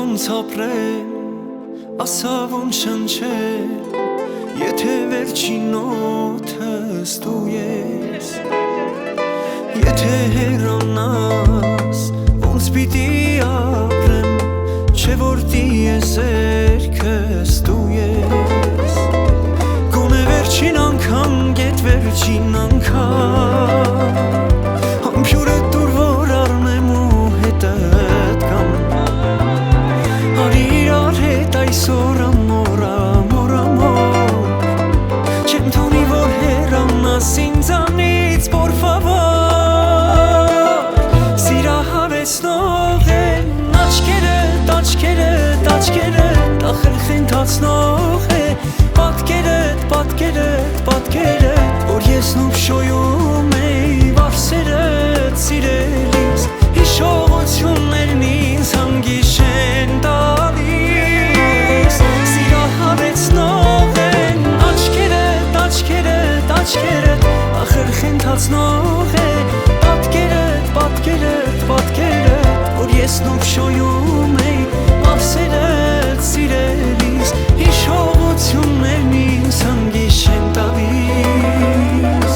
ոնց ապրեմ, ասա ոնց շնչեմ, եթե վերջին օդս դու ես, եթե հեռանաս, ոնց պիտի ապրեմ, չէ որ տիեզերքս դու ես, գոնե վերջին անգամ, գետ վերջին անգամ, համբյուրը դուր որ առնեմ ու հետըտ կամ, արի իրար հետ այսօր ամոր, ամոր, ամոր, չեմ թողնի որ հեռանաս ինձանից, por favor, սիրահարեցնող են աչքերդ, աչքերդ, աչքերդ, ախր խենթացնող է, պատկերդ, պատկերդ, պատկերդ, որ ես նուբշոյում էի վարսերդ սիրելիս, հիշողություններն ինձ հանգիշ են տալիս, սիրահարեցնող են աչքերդ, աչքերդ, աչքերդ, ախր խենթացնող է, պատկերդ, պատկերդ, պատկերդ, որ ես նուբշոյում էի վարսերդ սիրելիս, հիշողություններն ինձ հանգիշ են տալիս,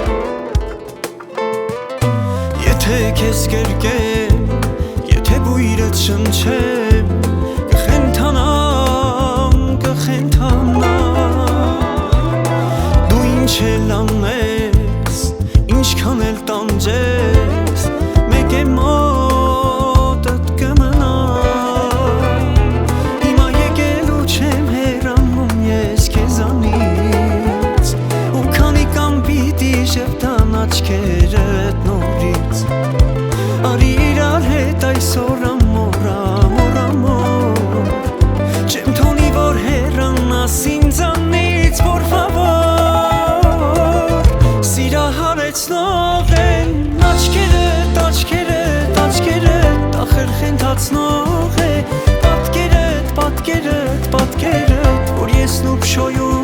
եթե քեզ կերկեմ, եթե բույրդ շնչեմ, կխենթանամ, կխենթանամ, դու ինչ էլ անես, ինչքան էլ տանջես, մեկ է մոտդ կմնամ, հիմա եկելու չեմ հեռանում ես քեզանից, ու քանի կամ պիտի շեպտան աչքերդ նորից, արի իրար հետ այսօր ամոր, ամոր, ամոր, չեմ թողնի որ հեռանաս ինձանից, por favor, սիրահարեցնող են աչքերդ, աչքերդ, աչքերդ, ախր խենթացնող է, պատկերդ, պատկերդ, պատկերդ, որ ես նուբշոյում